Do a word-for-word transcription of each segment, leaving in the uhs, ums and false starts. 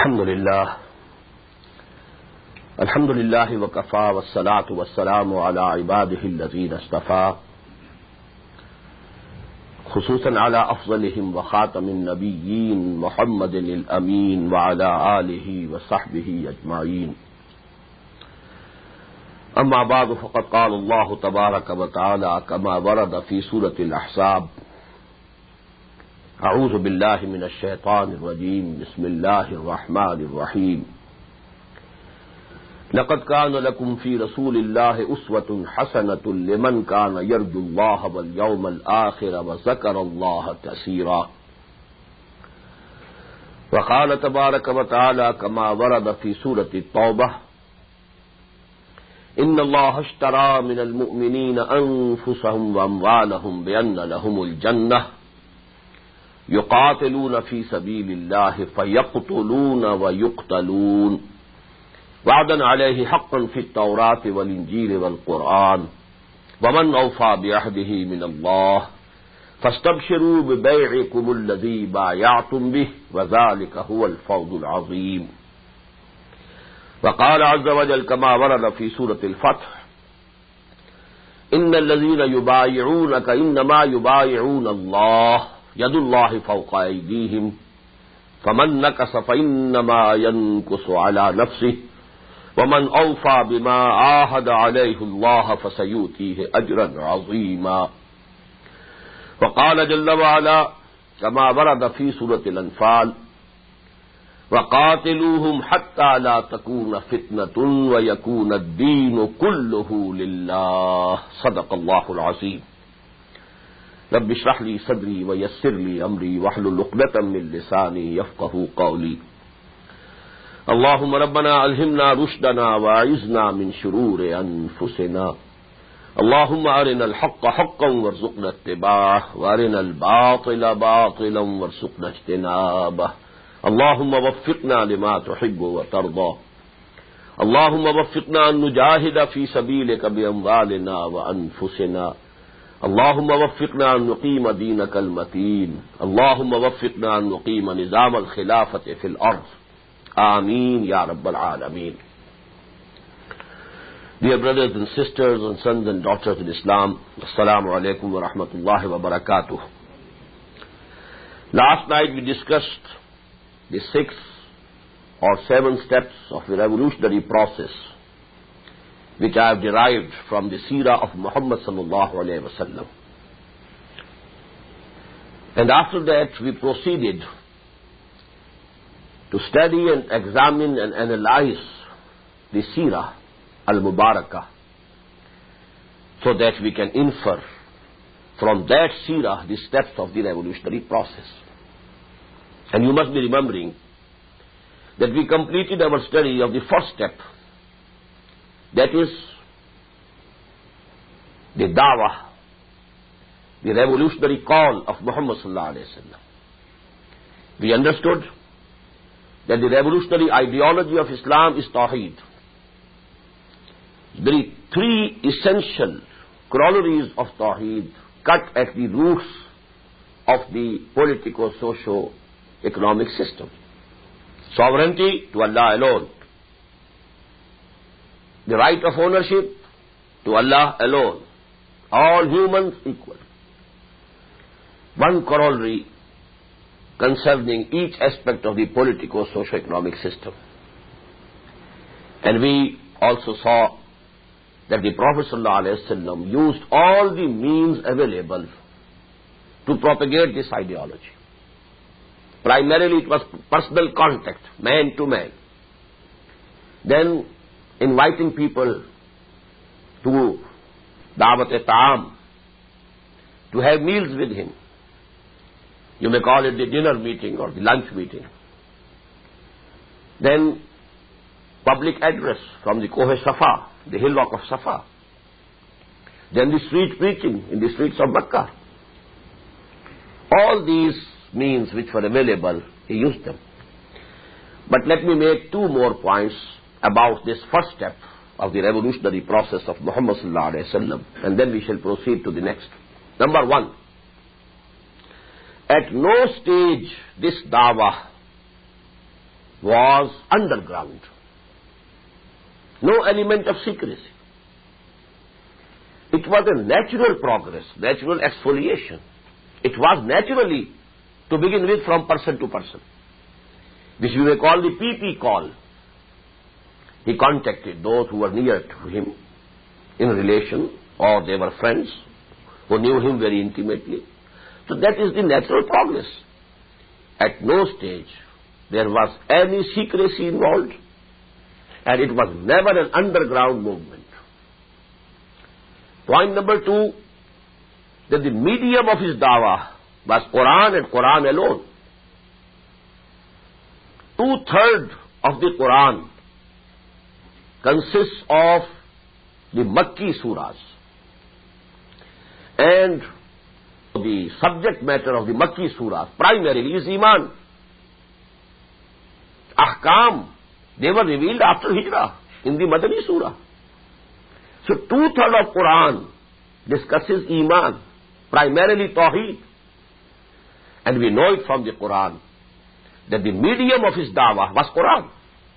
अल्हम्दुलिल्लाह अल्हम्दुलिल्लाह वकफ़ा वस्सलातु वस्सलामु अला इबादिहिल्लज़ीना इस्तफ़ा खुसूसन अला अफ़ज़लिहिम व ख़ातमिन नबिय्यीन मुहम्मदिनिल अमीन व अला आलिहि व सहबिहि अजमाईन। अम्मा बाद फ़क़द क़ाल अल्लाहु तबारक व तआला कमा वरद फ़ी सूरतिल अहज़ाब अऊज़ु बिल्लाहि मिनश शैतानिर रजीम बिस्मिल्लाहिर रहमानिर रहीम लक़द कान लकुम फ़ी रसूलिल्लाहि उस्वतुन हसनतुन लिमन कान यर्जुल्लाह वल यौमल आखिर व ज़करल्लाह कसीरा। व क़ाल तबारक व तआला कमा वरद फ़ी सूरतित तौबह इन्नल्लाह अश्तरा मिनल मुअ्मिनीना अन्फुसहुम व अम्वालहुम बिअन्ना लहुमुल जन्नह युक़ातिलून फ़ी सबीलिल्लाहि फ़यक़्तुलून व युक़्तलून वअदन अलैहि हक़्क़न फ़ित तौराति वल इंजील वल क़ुरआन वमन औफ़ा बिअहदिही मिनल्लाह फ़स्तबशिरू बिबैइकुमुल्लज़ी बायअतुम बिहि व ज़ालिका हुवल फ़ौज़ुल अज़ीम। वक़ाल अज़्ज़ व जल कमा वरद फ़ी सूरतिल फ़त्ह इन्नल्लज़ीना युबायिऊनका इन्नमा युबायिऊन अल्लाह यदुल्लाहि फ़ौक़ा अयदीहिम फमन नकस फ़इन्नमा यनकुसु अला नफ़्सिहि वमन औफ़ा बिमा आहद अलैहिल्लाह फ़सयूतीहि अज्रन अज़ीमा। वक़ाल जल्ल व अला कमा वरद फ़ी सूरतिल अनफ़ाल वक़ातिलूहुम हत्ता ला तकून फ़ितनतुन व यकून अद्दीनु कुल्लुहु लिल्लाह। सदक़ल्लाहुल अज़ीम। रब्बि इश्रह ली सदरी व यस्सिर ली अमरी वहलुल उक़दतम मिन लिसानी यफ़क़हू क़ौली। अल्लाहुम्मा रब्बना अल्हिमना रुश्दना व अइज़ना मिन शुरूरि अनफुसिना। अल्लाहुम्मा अरिनल हक़्क़ हक़्क़न वरज़ुक़ना इत्तिबाअह व अरिनल बातिला बातिलन वरज़ुक़ना इज्तिनाबह। अल्लाहुम्मा वफ़्फ़िक़ना लिमा तुहिब्बु व तर्दा। अल्लाहुम्मा वफ़्फ़िक़ना अन नुजाहिद फ़ी सबीलिका बिअम्वालिना व अनफुसिना। अल्लाहुम्मा वफ़्फ़िक़ना अन नुक़ीम दीनकल मतीन। अल्लाहुम्मा वफ़्फ़िक़ना अन नुक़ीम निज़ामल ख़िलाफ़ति फ़िल अर्ज़। आमीन या रब्बल आलमीन। Dear brothers and sisters and sons and daughters in Islam, Assalamu alaikum wa rahmatullahi wa barakatuh. Last night we discussed the six or seven steps of the revolutionary process which I have derived from the seerah of Muhammad sallallahu alayhi wa sallam. And after that we proceeded to study and examine and analyze the seerah al-Mubarakah so that we can infer from that seerah the steps of the revolutionary process. And you must be remembering that we completed our study of the first step, that is the da'wah, the revolutionary call of Muhammad sallallahu alayhi wa sallam. We understood that the revolutionary ideology of Islam is Tawheed. The three essential corollaries of Tawheed cut at the roots of the politico-socio-economic system. Sovereignty to Allah alone. The right of ownership to Allah alone. All humans equal. One corollary concerning each aspect of the politico-socio-economic system. And we also saw that the Prophet ﷺ used all the means available to propagate this ideology. Primarily it was personal contact, man to man. Then inviting people to Da'wat-e-Ta'am, to have meals with him. You may call it the dinner meeting or the lunch meeting. Then public address from the Koh Safa, the hillock of Safa. Then the street preaching in the streets of Makkah. All these means which were available, he used them. But let me make two more points about this first step of the revolutionary process of Muhammad sallallahu alayhi wa sallam, and then we shall proceed to the next. Number one, at no stage this da'wah was underground. No element of secrecy. It was a natural progress, natural exfoliation. It was naturally, to begin with, from person to person, which we may call the P P call. He contacted those who were near to him in relation, or they were friends who knew him very intimately. So that is the natural progress. At no stage there was any secrecy involved, and it was never an underground movement. Point number two, that the medium of his dawah was Quran and Quran alone. Two-thirds of the Quran consists of the Makki surahs, and the subject matter of the Makki surahs primarily is Iman. Ahkam, they were revealed after Hijrah in the Madani surah. So two-thirds of Quran discusses Iman, primarily Tawheed. And we know it from the Quran that the medium of his dawah was Quran.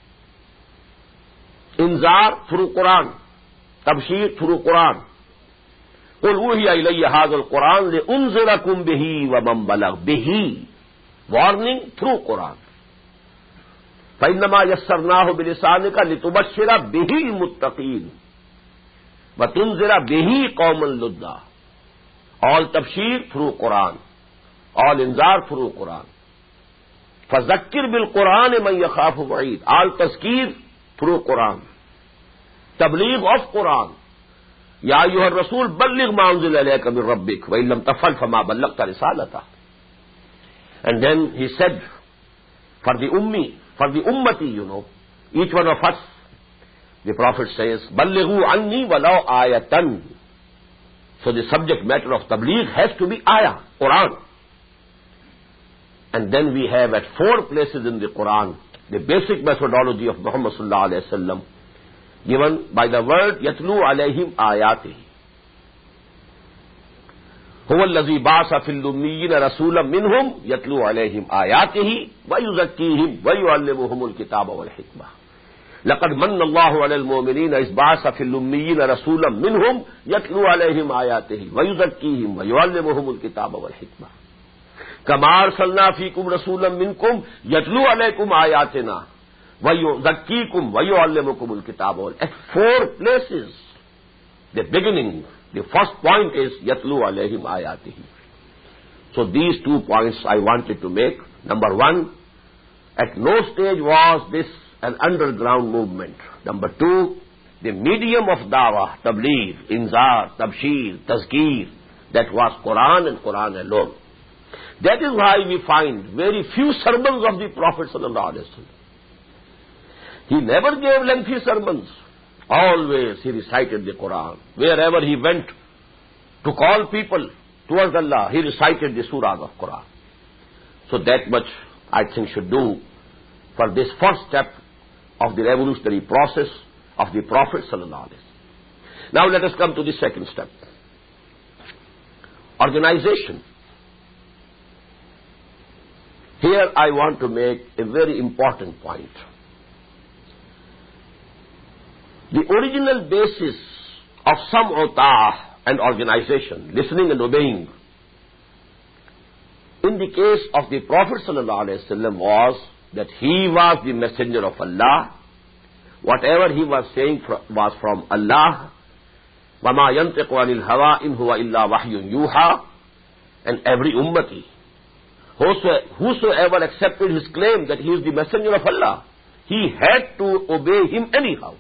Inzar through Quran, Tabshir through Quran. قُلْ أُوحِيَ إِلَيَّ هَذَا الْقُرْآنُ لِأُنذِرَكُمْ بِهِ وَمَنْ بَلَغَ بِهِ. Warning through Quran. فَإِنَّمَا يَسَّرْنَاهُ بِلِسَانِكَ لِتُبَشِّرَ بِهِ الْمُتَّقِينَ وَتُنذِرَ بِهِ قَوْمًا لُدًّا. All Tabshir through Quran, all Inzar through Quran. فَذَكِّرْ بِالْقُرْآنِ مَنْ يَخَافُ وَعِيدٍ. All Tazkir through Quran. Tabligh of Quran. يَا أَيُّهَا الرَّسُولُ بَلِّغْ مَا أُنزِلَ إِلَيْكَ مِنْ رَبِّكَ وَإِن لَّمْ تَفْعَلْ فَمَا بَلَّغْتَ رِسَالَتَهُ. And then he said, for the ummi, for the ummati, you know, each one of us, the Prophet says, بَلِّغُوا عَنِّي وَلَوْ آيَةً. So the subject matter of tabligh has to be ayah, Quran. And then we have at four places in the Quran the basic methodology of Muhammad sallallahu alayhi wa sallam, given by the word yatlu alayhim ayatihi. huwa allazi ba'atha fil ummiyyin rasulan minhum yatlu alayhim ayatihi wa yuzakkihim wa yu'allimuhumul kitaba wal hikmah. laqad manna Allahu 'alal mu'minina iz ba'atha fil ummiyyin rasulan minhum yatlu alayhim ayatihi wa yuzakkihim wa yu'allimuhumul kitaba wal hikmah. kama arsalna fikum rasulan minkum yatlu alaykum ayatina وَيُزَكِّيكُمْ وَيُعَلِّمُكُمُ الْكِتَابَ وَالْحِكْمَةَ. At four places, the beginning, the first point is يَتْلُو عَلَيْهِمْ آيَاتِهِ. So these two points I wanted to make. Number one, at no stage was this an underground movement. Number two, the medium of dawah, tabligh, inzar, tabshir, tazkir, that was Quran and Quran alone. That is why we find very few sermons of the Prophet sallallahu alaihi wasallam. He never gave lengthy sermons. Always he recited the Quran. Wherever he went to call people towards Allah, he recited the surahs of Quran. So that much I think should do for this first step of the revolutionary process of the Prophet sallallahu alaihi wasallam. Now let us come to the second step. Organization. Here I want to make a very important point. The original basis of sam'u ta'ah and organization, listening and obeying, in the case of the Prophet sallallahu alaihi wasallam was that he was the messenger of Allah. Whatever he was saying was from Allah. وَمَا يَنْطِقُ عَنِ الْهَوَىٰ إِنْ هُوَ إِلَّا وَحْيٌ يُوحَىٰ. And every ummati, whosoever accepted his claim that he is the messenger of Allah, he had to obey him anyhow.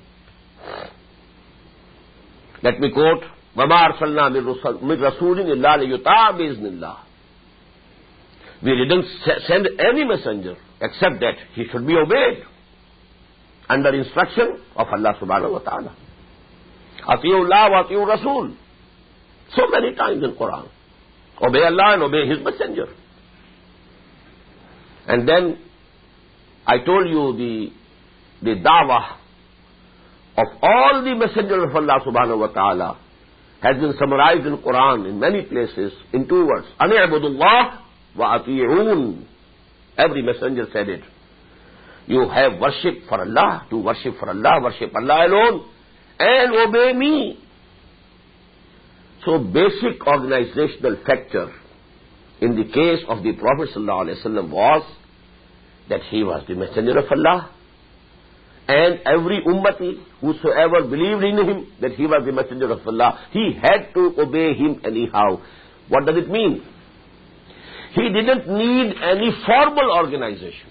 Let me quote, وَمَا أَرْسَلْنَا مِن رَسُولٍ إِلَّا لِيُطَاعَ بِإِذْنِ اللَّهِ. We didn't send any messenger except that he should be obeyed under instruction of Allah subhanahu wa ta'ala. أَطِيعُوا اللَّهَ وَأَطِيعُوا الرَّسُولَ. So many times in Quran. Obey Allah and obey his messenger. And then I told you the, the da'wah of all the messengers of Allah subhanahu wa ta'ala has been summarized in Quran in many places in two words. أَنِ اعْبُدُوا اللَّهَ وَأَطِيعُونَ. Every messenger said it. You have worship for Allah, to worship for Allah, worship Allah alone, and obey me. So basic organizational factor in the case of the Prophet ﷺ was that he was the messenger of Allah, and every ummati, whosoever believed in him, that he was the messenger of Allah, he had to obey him anyhow. What does it mean? He didn't need any formal organization.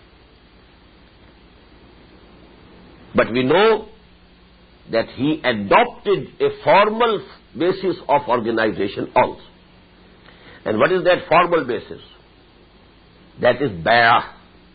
But we know that he adopted a formal basis of organization also. And what is that formal basis? That is bay'ah.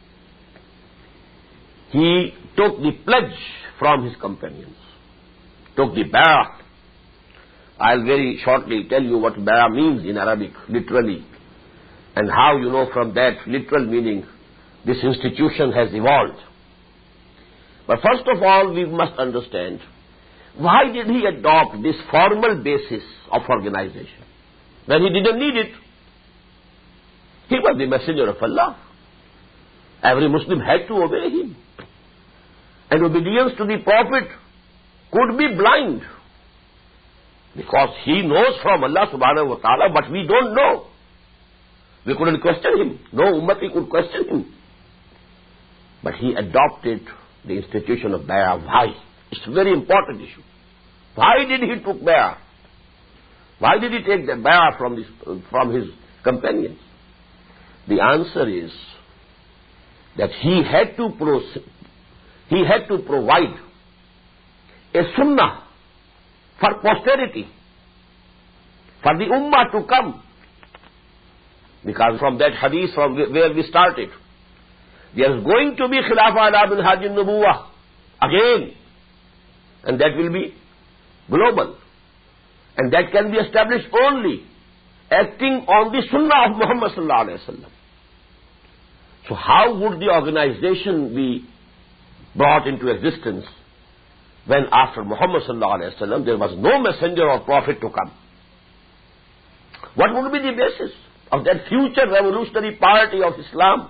He took the pledge from his companions, took the bay'ah. I'll very shortly tell you what bay'ah means in Arabic, literally, and how, you know, from that literal meaning this institution has evolved. But first of all, we must understand, why did he adopt this formal basis of organization when he didn't need it? He was the messenger of Allah. Every Muslim had to obey him. And obedience to the Prophet could be blind, because he knows from Allah subhanahu wa ta'ala, but we don't know. We couldn't question him. No ummati could question him. But he adopted the institution of bay'ah. Why? It's a very important issue. Why did he take bay'ah? Why did he take the bay'ah from, this, from his companions? The answer is that he had to pro- he had to provide a sunnah for posterity, for the ummah to come. Because from that hadith from where we started, there is going to be Khilafah ala minhaj an-nubuwah again, and that will be global, and that can be established only acting on the sunnah of Muhammad sallallahu alaihi wasallam. So how would the organization be brought into existence when after Muhammad sallallahu alaihi wasallam there was no messenger or prophet to come? What would be the basis of that future revolutionary party of Islam?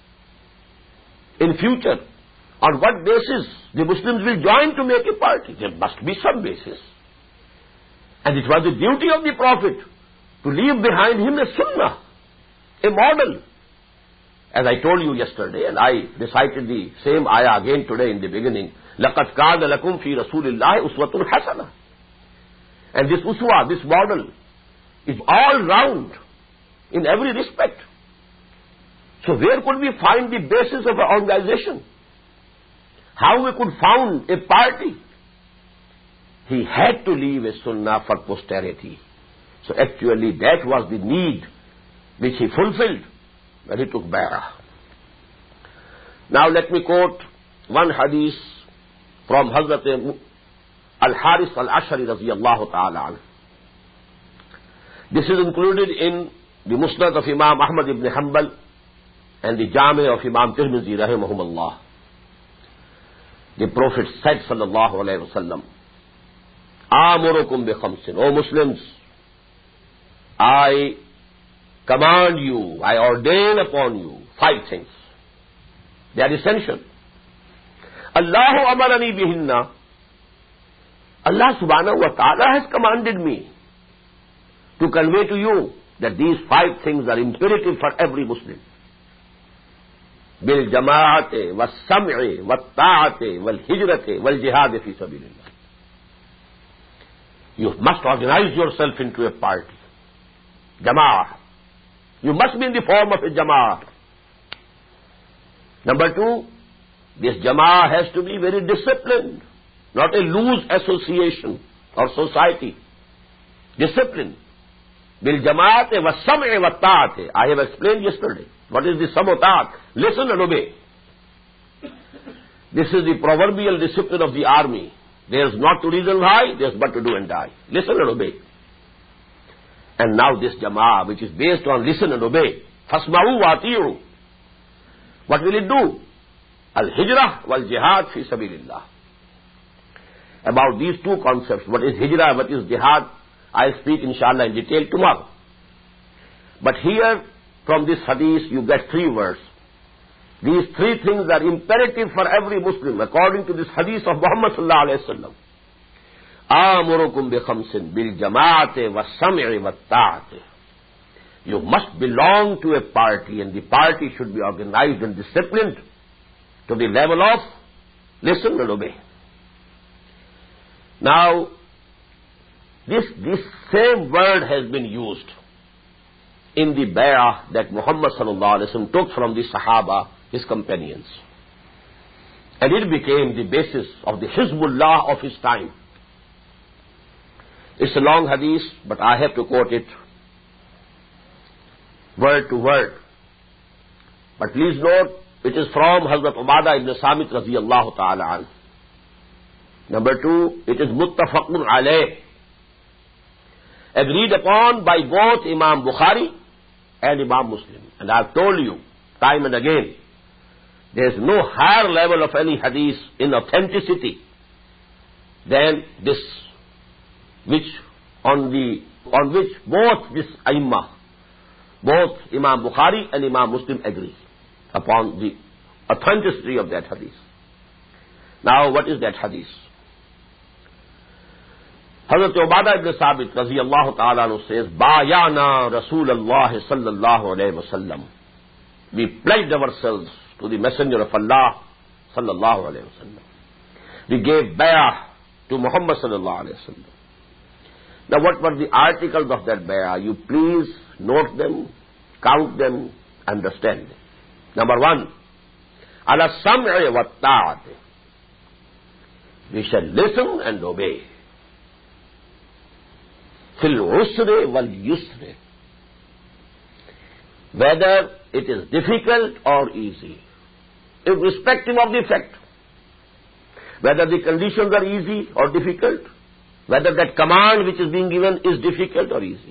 In future, on what basis the Muslims will join to make a party? There must be some basis. And it was the duty of the Prophet to leave behind him a sunnah, a model. As I told you yesterday, and I recited the same ayah again today in the beginning, لَقَدْ كَانَ لَكُمْ فِي رَسُولِ اللَّهِ أُسْوَةٌ حَسَنَةٌ. And this uswa, this model, is all round in every respect. So where could we find the basis of an organization? How we could found a party? He had to leave a sunnah for posterity. So actually that was the need which he fulfilled when he took bay'ah. Now let me quote one hadith from Hazrat Al-Haris Al-Ashari radiyallahu ta'ala anhu. This is included in the Musnad of Imam Ahmad ibn Hanbal and the Jami of Imam Tirmidhi rahimahumullah. The Prophet said sallallahu alayhi wa sallam, Amurukum bi khamsin, O Muslims, I command you, I ordain upon you five things. They are essential. Allahu amarani bihinna. Allah subhanahu wa ta'ala has commanded me to convey to you that these five things are imperative for every Muslim. Bil jama'ati, was sam'i, was ta'ati, wal hijrati, wal jihad fi sabilillah. You must organize yourself into a party. Jama'ah. You must be in the form of a jama'ah. Number two, this jama'ah has to be very disciplined, not a loose association or society. Discipline. Bil jama'ati wa sam'i wa ta'ati. I have explained yesterday. What is the samotat? Listen and obey. This is the proverbial discipline of the army. There is not to reason why, there is but to do and die. Listen and obey. And now this jama'ah, which is based on listen and obey, fasma'u wa ati'u. What will it do? Al-hijrah wal-jihad fi sabilillah. About these two concepts, what is hijrah, what is jihad, I'll speak inshallah in detail tomorrow. But here, from this hadith, you get three words. These three things are imperative for every Muslim, according to this hadith of Muhammad sallallahu alayhi wa sallam. آمركم بخمس بالجماعة والسمع والطاعة. You must belong to a party, and the party should be organized and disciplined to the level of listen and obey. Now, this, this same word has been used in the bay'ah that Muhammad sallallahu alayhi wa sallam took from the Sahaba, his companions. And it became the basis of the Hizbullah of his time. It's a long hadith, but I have to quote it word to word. But please note, it is from Hazrat Ubadah ibn Samit radiyallahu ta'ala anhu. Number two, it is muttafaqun alayh, agreed upon by both Imam Bukhari and Imam Muslim. And I've told you time and again, there is no higher level of any hadith in authenticity than this, which on the on which both this A'immah, both Imam Bukhari and Imam Muslim agree upon the authenticity of that hadith. Now, what is that hadith? Hazrat Ubadah ibn Sabit radiyallahu ta'ala anhu says, Bayana Rasulullah sallallahu alayhi wa sallam. We pledged ourselves to the Messenger of Allah sallallahu alayhi wa sallam. We gave bay'ah to Muhammad sallallahu alayhi wa sallam. Now, what were the articles of that bay'ah? You please note them, count them, understand them. Number one, ala sam'i wa ta'ati. We shall listen and obey. Fil usri wal yusri. Whether it is difficult or easy, irrespective of the fact, whether the conditions are easy or difficult, whether that command which is being given is difficult or easy.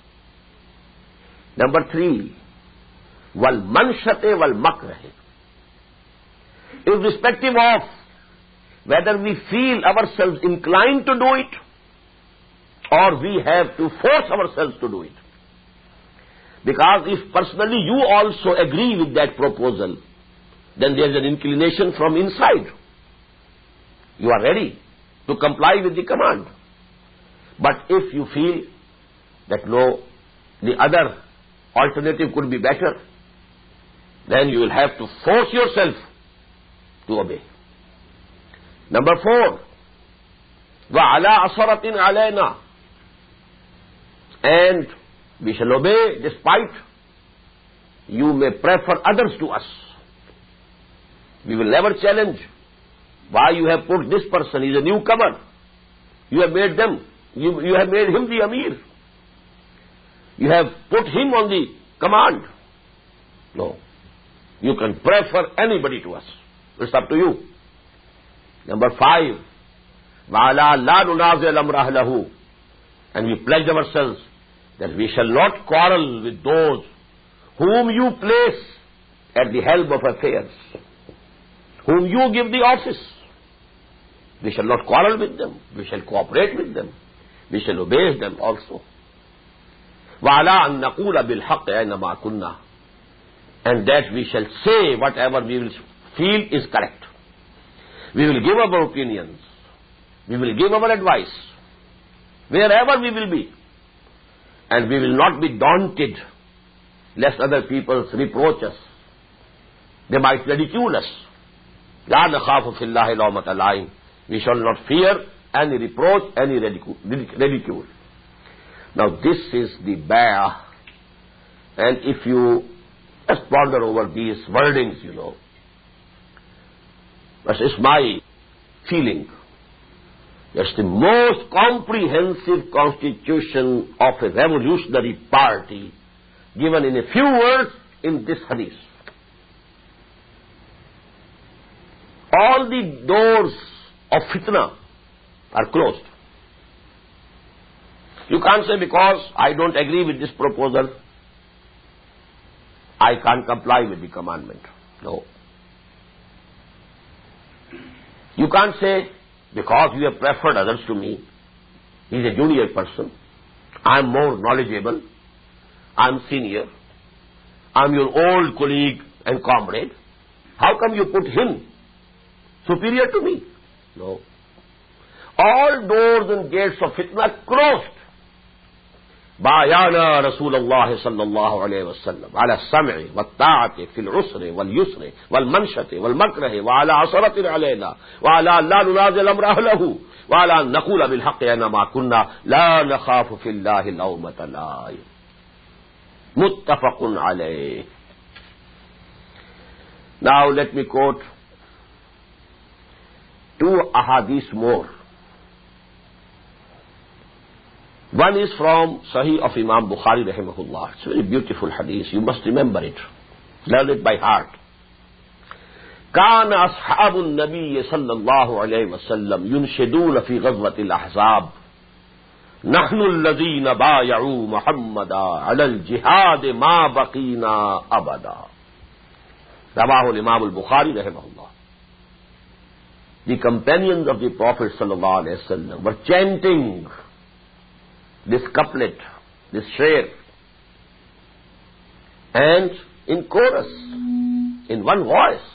Number three, wal manshate wal makrahe. Irrespective of whether we feel ourselves inclined to do it or we have to force ourselves to do it. Because if personally you also agree with that proposal, then there is an inclination from inside. You are ready to comply with the command. But if you feel that no, the other alternative could be better, then you will have to force yourself to obey. Number four, وَعَلَىٰ أَصَرَةٍ عَلَيْنَا. And we shall obey despite you may prefer others to us. We will never challenge why you have put this person, he is a newcomer. You have made them, you, you have made him the Amir. You have put him on the command. No. You can prefer anybody to us. It's up to you. Number five, وَعَلَىٰ لَا نُنَازِعَ الْأَمْرَ أَهْلَهُ. And we pledge ourselves that we shall not quarrel with those whom you place at the helm of affairs, whom you give the office. We shall not quarrel with them. We shall cooperate with them. We shall obey them also. وَعَلَىٰ أَن نَقُولَ بِالْحَقِّ أَيْنَمَا كُنَّا. And that we shall say whatever we will feel is correct. We will give our opinions. We will give our advice. Wherever we will be. And we will not be daunted lest other people reproach us. They might ridicule us. لَا نَخَافُ فِي اللَّهِ لَوْمَةَ لَائِمٍ. We shall not fear any reproach, any ridicule. Now this is the bay'ah. And if you just ponder over these wordings, you know, that is my feeling. That's the most comprehensive constitution of a revolutionary party given in a few words in this hadith. All the doors of fitna are closed. You can't say because I don't agree with this proposal, I can't comply with the commandment. No. You can't say because you have preferred others to me, he is a junior person, I am more knowledgeable, I am senior, I am your old colleague and comrade, How come you put him superior to me? No. All doors and gates of fitna closed. بايعنا رسول الله صلى الله عليه وسلم على السمع والطاعة في العسر واليسر والمنشة والمكره وعلى عصرة علينا وعلى لا ننازل أمر أهله وعلى أن نقول بالحق أينما كنا لا نخاف في الله لومة لائم. متفق عليه. Now let me quote two ahadith more. One is from Sahih of Imam Bukhari rahimahullah. It's a very beautiful hadith. You must remember it. Learn it by heart. كان أصحاب النبي صلى الله عليه وسلم ينشدون في غزوة الأحزاب نحن الذين بايعوا محمدا على الجهاد ما بقينا أبدا. رواه الإمام البخاري rahimahullah. The companions of the Prophet sallallahu alaihi wasallam were chanting this couplet, this sher, and in chorus, in one voice.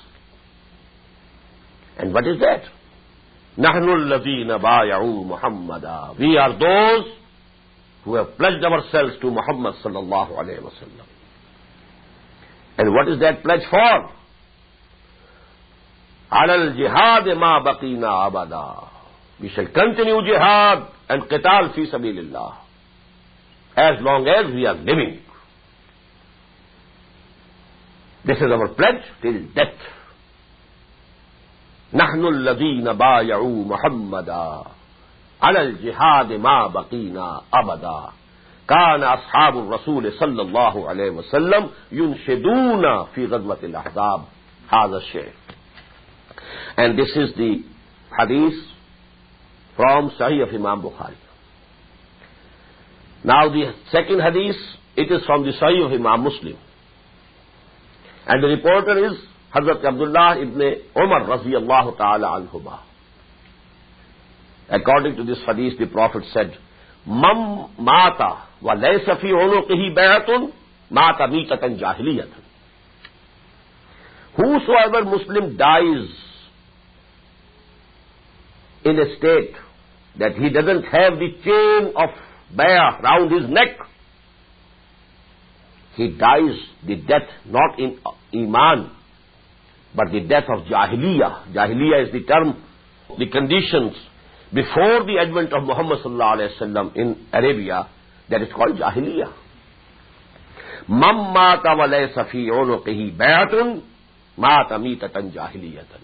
And what is that? نَحْنُ الَّذِينَ بَايَعُوا مُحَمَّدًا. We are those who have pledged ourselves to Muhammad sallallahu alayhi wa sallam. And what is that pledge for? عَلَى الْجِهَادِ مَا بَقِينَا أَبَدًا. We shall continue jihad and qital fi sabilillah as long as we are living. This is our pledge till death. نحن الذين بايعوا محمدا على الجهاد ما بقينا أبدا كان أصحاب الرسول صلى الله عليه وسلم ينشدون في غزوة الأحزاب هذا الشيء. And this is the hadith from Sahih of Imam Bukhari. Now the second hadith, it is from the Sahih of Imam Muslim. And the reporter is Hazrat Abdullah ibn Umar radiyallahu ta'ala anhuma. According to this hadith, the Prophet said, Mam mata wa laysa fi unuqihi bay'atun mata mitatan jahiliyatan. Whosoever Muslim dies in a state that he doesn't have the chain of bay'ah round his neck, he dies the death not in iman, but the death of Jahiliyyah. Jahiliyyah is the term, the conditions before the advent of Muhammad sallallahu alayhi wa sallam in Arabia, that is called Jahiliyyah. Man mata wa laysa fi unuqihi bay'atun mata mitatan jahiliyatan.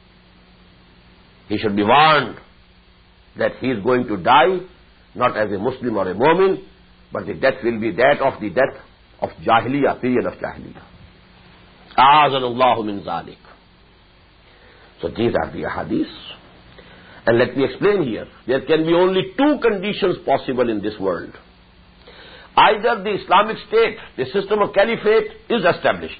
He should be warned that he is going to die not as a Muslim or a Mu'min, but the death will be that of the death of Jahiliyyah, period of Jahiliyyah. A'azanallahu min zalik. So these are the hadiths. And let me explain here. There can be only two conditions possible in this world. Either the Islamic State, the system of caliphate, is established.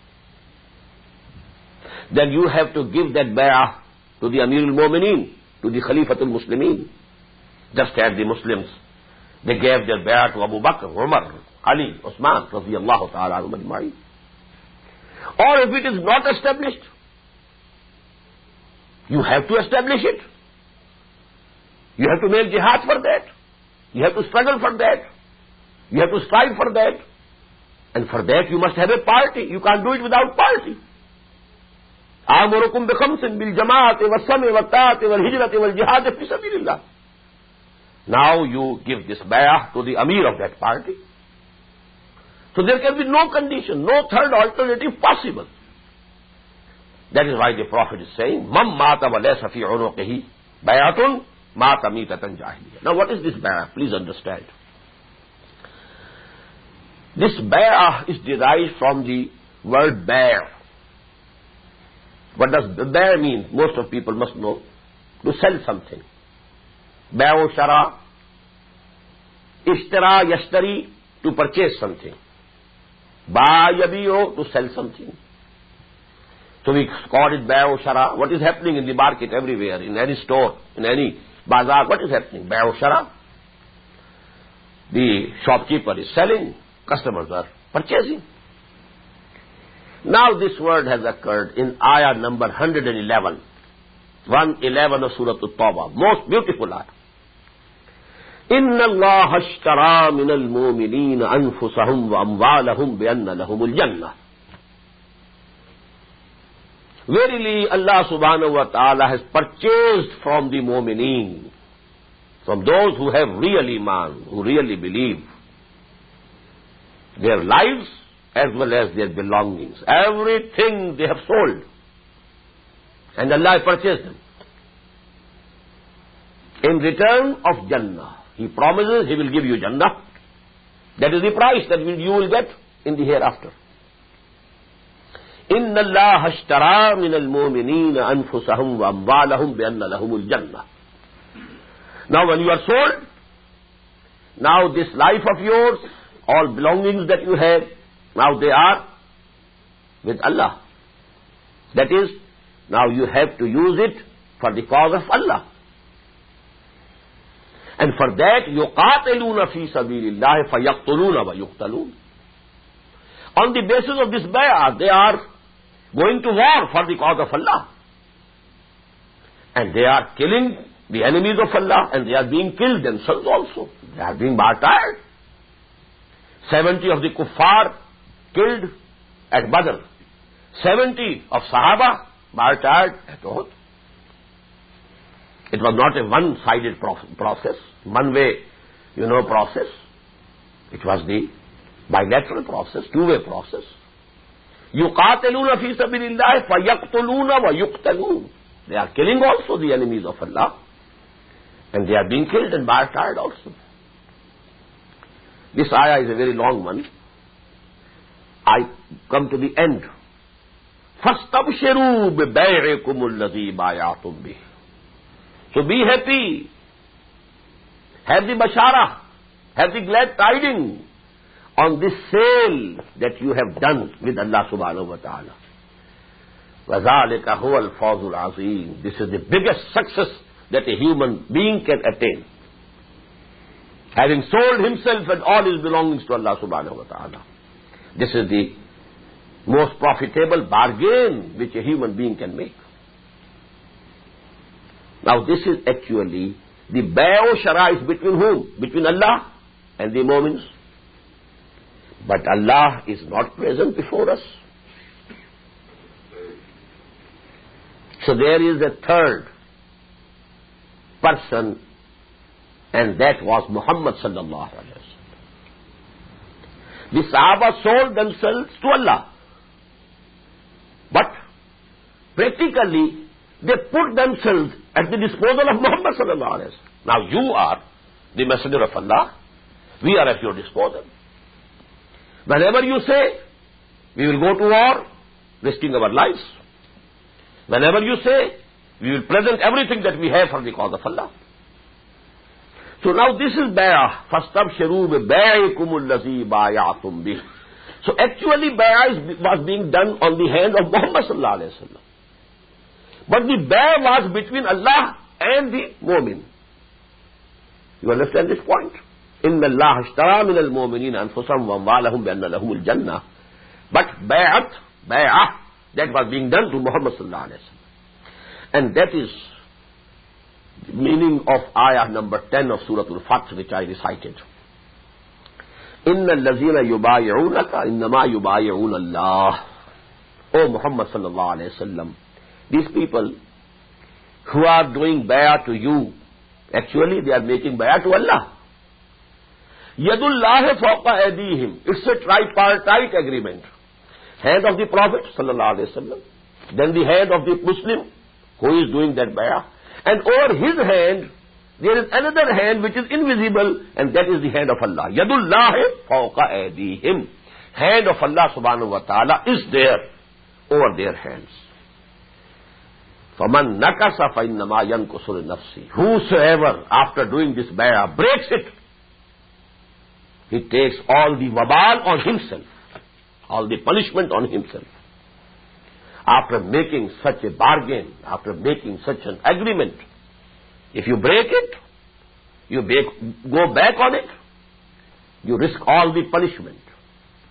Then you have to give that bay'ah to the Amir al-Mu'mineen, to the Khalifatul Muslimin. Just as the Muslims, they gave their bay'ah to Abu Bakr, Umar, Ali, Uthman, radiyallahu ta'ala anhum ajma'in. Or if it is not established, you have to establish it. You have to make jihad for that. You have to struggle for that. You have to strive for that. And for that you must have a party. You can't do it without party. آمركم بخمس بالجماعة والسمع والطاعة والهجرة والجهاد في سبيل الله. Now you give this bay'ah to the Amir of that party. So there can be no condition, no third alternative possible. That is why the Prophet is saying, Man mata wa laysa fi unuqihi bay'atun mata mitatan jahiliyyah. Now what is this bay'ah? Please understand. This bay'ah is derived from the word bear. What does bear mean? Most of people must know. To sell something. Bay'u shara, ishtara yashtari, to purchase something. Ba yabiyo, to sell something. So we call it bay'u shara. What is happening in the market everywhere, in any store, in any bazaar? What is happening? Bay'u shara. The shopkeeper is selling, customers are purchasing. Now this word has occurred in ayah number one hundred eleven. one eleven of Surah At-Tawbah. Most beautiful ayah. إِنَّ اللَّهَ اشْتَرَى مِنَ الْمُؤْمِنِينَ أَنفُسَهُمْ وَأَمْوَالَهُمْ بِأَنَّ لَهُمُ الْجَنَّةِ. Verily, Allah subhanahu wa ta'ala has purchased from the mu'mineen, from those who have real iman, who really believe, their lives as well as their belongings. Everything they have sold. And Allah purchased them. In return of Jannah. He promises He will give you Jannah. That is the price that you will get in the hereafter. إِنَّ اللَّهَ اشْتَرَى مِنَ الْمُؤْمِنِينَ أَنفُسَهُمْ وَأَمْوَالَهُمْ بِأَنَّ لَهُمُ الْجَنَّةِ. Now when you are sold, now this life of yours, all belongings that you have, now they are with Allah. That is, now you have to use it for the cause of Allah. And for that, يُقَاتِلُونَ فِي سَبِيلِ اللَّهِ فَيَقْتُلُونَ وَيُقْتَلُونَ. On the basis of this bay'ah, they are going to war for the cause of Allah. And they are killing the enemies of Allah, and they are being killed themselves also. They are being martyred. Seventy of the kuffar killed at Badr. Seventy of Sahaba martyred at Uhud. It was not a one-sided process, one-way, you know, process. It was the bilateral process, two-way process. يُقَاتِلُونَ فِي سَبِيلِ اللَّهِ فَيَقْتُلُونَ وَيُقْتَلُونَ. They are killing also the enemies of Allah, and they are being killed and martyred also. This ayah is a very long one. I come to the end. فَاسْتَبْشِرُوا بِبَيْعِكُمُ الَّذِي بَايَعْتُمْ بِهِ. So be happy. Have the bashara. Have the glad tidings on this sale that you have done with Allah subhanahu wa ta'ala. وَذَلِكَ هُوَ الْفَوْزُ الْعَظِيمُ. This is the biggest success that a human being can attain. Having sold himself and all his belongings to Allah subhanahu wa ta'ala. This is the most profitable bargain which a human being can make. Now this is actually the bay'u sharais between whom? Between Allah and the mu'mins. But Allah is not present before us. So there is a third person, and that was Muhammad sallallahu alaihi wasallam. The Sahaba sold themselves to Allah. But practically they put themselves at the disposal of Muhammad sallallahu alaihi wasallam. Now you are the messenger of Allah. We are at your disposal. Whenever you say, we will go to war, risking our lives. Whenever you say, we will present everything that we have for the cause of Allah. So now this is bay'ah. فَاسْتَبْشِرُوا بِبَيْعِكُمُ الَّذِي بَايَعْتُمْ بِهِ. So actually bay'ah was being done on the hand of Muhammad sallallahu alaihi wasallam. But the bay'ah was between Allah and the mu'min. You understand this point? إِنَّ اللَّهَ اشْتَرَى مِنَ الْمُؤْمِنِينَ أَنفُسَهُمْ وَأَمْوَالَهُمْ بِأَنَّ لَهُمُ الْجَنَّةِ. But bay'at, bay'ah, that was being done to Muhammad sallallahu alaihi wasallam. And that is the meaning of ayah number ten of Surah Al-Fath, which I recited. إِنَّ الَّذِينَ يُبَايِعُونَكَ إِنَّمَا يُبَايِعُونَ اللَّهِ. O Muhammad sallallahu alaihi wasallam, these people who are doing bay'ah to you, actually they are making bay'ah to Allah. Yadullahi fawqa aydihim. It's a tripartite agreement. Hand of the Prophet sallallahu alaihi wasallam, then the hand of the Muslim who is doing that bay'ah, and over his hand there is another hand which is invisible, and that is the hand of Allah. Yadullahi fawqa aydihim. Hand of Allah subhanahu wa ta'ala is there over their hands. فَمَنْ نَكَسَ فَإِنَّمَا يَنْكُسُ لِنَفْسِهِ. Whosoever after doing this bay'ah breaks it, he takes all the wabal on himself, all the punishment on himself. After making such a bargain, after making such an agreement, if you break it, you break, go back on it, you risk all the punishment.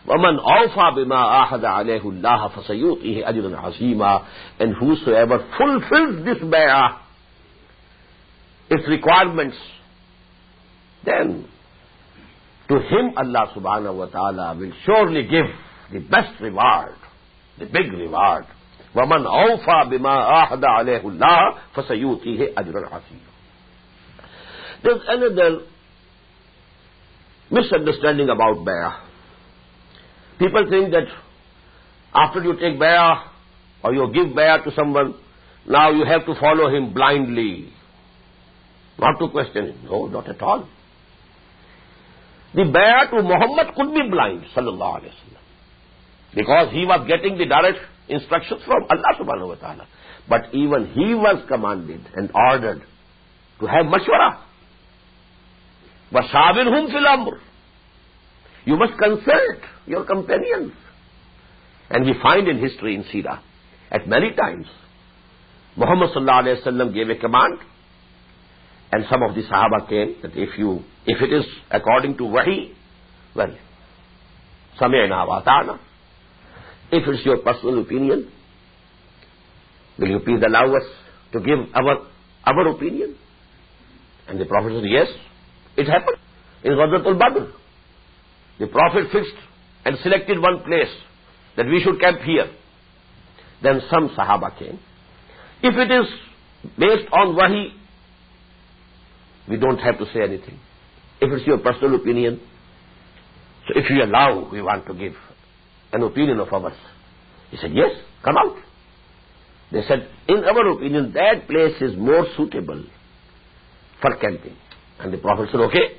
وَمَنْ أَوْفَى بِمَا آحَدَ عَلَيْهُ اللَّهُ فَسَيُؤْتِيهِ أَجْرًا عَظِيمًا. And whosoever fulfills this bay'ah, its requirements, then to him Allah subhanahu wa ta'ala will surely give the best reward, the big reward. وَمَنْ أَوْفَى بِمَا آحَدَ عَلَيْهُ اللَّهُ فَسَيُؤْتِيهِ أَجْرًا عَظِيمًا. There's another misunderstanding about bay'ah. People think that after you take bay'ah or you give bay'ah to someone, now you have to follow him blindly, not to question him. No, not at all. The bay'ah to Muhammad could be blind, sallallahu alayhi wa sallam, because he was getting the direct instructions from Allah subhanahu wa ta'ala. But even he was commanded and ordered to have mashwara. وَشَاوِرْهُمْ فِي الْأَمْرِ. You must consult your companions. And we find in history, in Seerah, at many times, Muhammad sallallahu alayhi wa sallam gave a command, and some of the Sahaba came that if you, if it is according to wahi, well, sami'na wa ata'na. If it's your personal opinion, will you please allow us to give our, our opinion? And the Prophet said, yes, it happened. In Ghazwatul Badr, the Prophet fixed and selected one place that we should camp here. Then some Sahaba came. If it is based on wahi, we don't have to say anything. If it's your personal opinion, so if you allow, we want to give an opinion of ours. He said, yes, come out. They said, in our opinion, that place is more suitable for camping. And the Prophet said, okay,